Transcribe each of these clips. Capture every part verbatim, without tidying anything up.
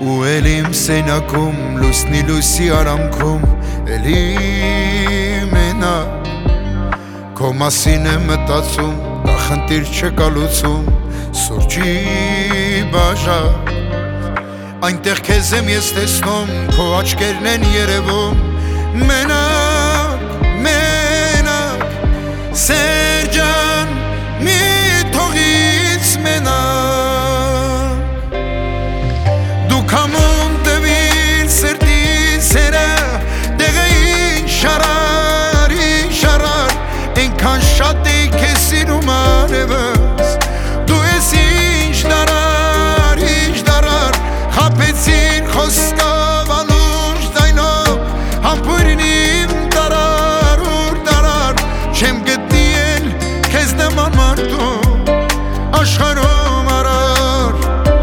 ու էլ իմ սենակում լուսնի լույսի արանքում էլի մենակ քո մասին եմ մտածում, դա խնդիր չկա լուծում սուրճի բաժակ այնտեղ քեզ եմ ես տեսնում, քո աչքերն են երևում մենակ, մենակ Սեր ջան, մի թողից մենակ Դու կամոն տվիր սրտի սերը դեղը ինչ շարար, ինչ շարար Ենքան շատ էի քեզ սիրում արևս Դու ես ինչ դարար, ինչ դարար Խապեցին խոսքով անուշ ձայնով Համբույրին իմ դարար, ուր դարար Չեմ գտնի էլ քեզ նման մարդու Աշխարհում արար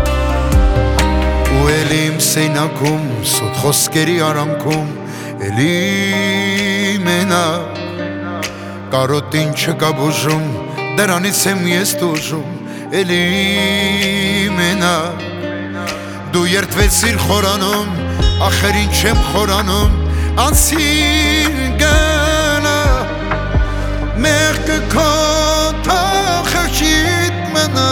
Ու էլ իմ սենակում, սոտ խոսքերի արանքում Էլի մենակ Կարոտին չկա բուժում, դրանից եմ ես տուժում Էլի մենակ Դու երդվեցիր խորանում, ախր ինչ եմ խորանում Անցիր գնա, մեղքը քո թող խղճիդ մնա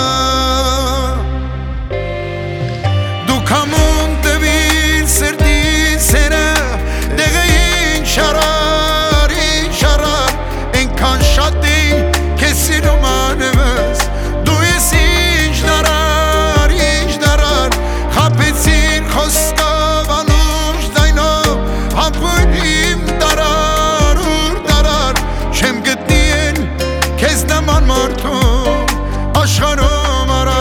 Դու կամոն տվիր սրտի սերը, դեղը ինչ շարար, ինչ շարար Ենքան շատ էի քեզ սիրում անևս Դու ես ինչ դարար, ինչ դարար Խապեցին խոսքով անուշ ձայնով Համբույր իմ դարար, ուր դարար Չեմ գտնի էլ քեզ նման մարդու աշխարհում արար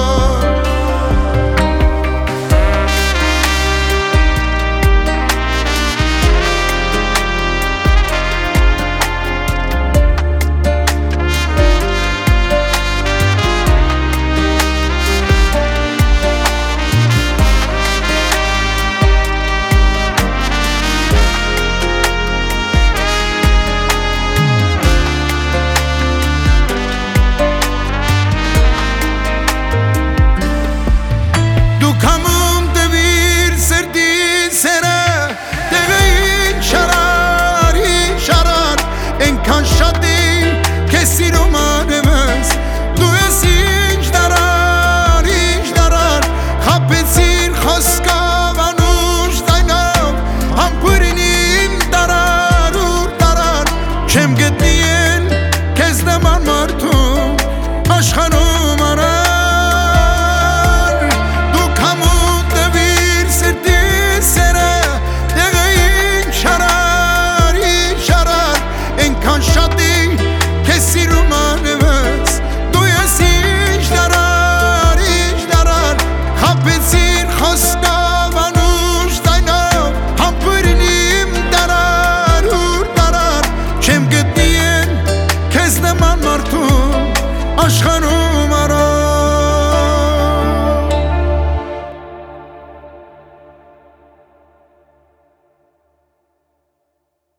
Ենքան շատ էի քեզ սիրում անևս Դու ես ինչ դարար, ինչ դարար Խապեցին խոսքով անուշ ձայնով Համբույրին իմ դարար, ուր դարար Չեմ գտնի էլ քեզ նման մարդու աշխարհում արար Դու կամոն տվիր սրտի սերը դեղը ինչ շարար, ինչ շարար Ենքան շատ էի քեզ սիրում անևս Դու ես ինչ դարար, ինչ դարար Խապեցին խոսքով անուշ ձայնով Համբույրին իմ դարար, ուր դարար Չեմ գտնի էլ քեզ նման մարդու աշխարհում